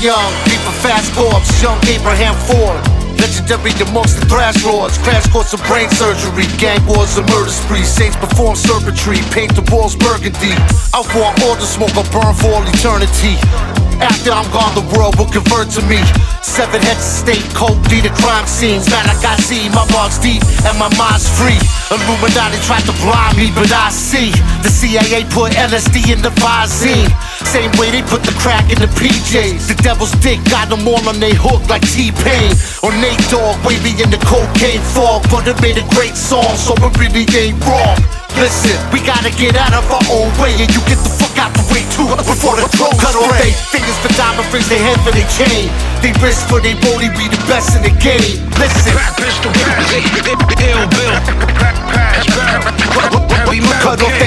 young, deeper fast corpse, young Abraham Ford. Legendary amongst the thrash lords, crash course of brain surgery, gang wars and murder sprees. Saints perform serpentry, paint the walls burgundy. I want all the smoke, I'll burn for all eternity. After I'm gone, the world will convert to me. 7 heads of state, coke, the crime scenes. Man, I got see, my mark's deep and my mind's free. Illuminati tried to blind me, but I see. The CIA put LSD in the Visine. Same way they put the crack in the PJs. The devil's dick got them all on they hook like T-Pain. Or Nate Dogg, wavy in the cocaine fog. But it made a great song, so it really ain't wrong. Listen, we gotta get out of our own way, and you get the fuck out the way too before the drones cut off they fingers for diamond rings, they head for they chain. They wrist for they body, be the best in the game. Listen, pistol, ill bill, cut off they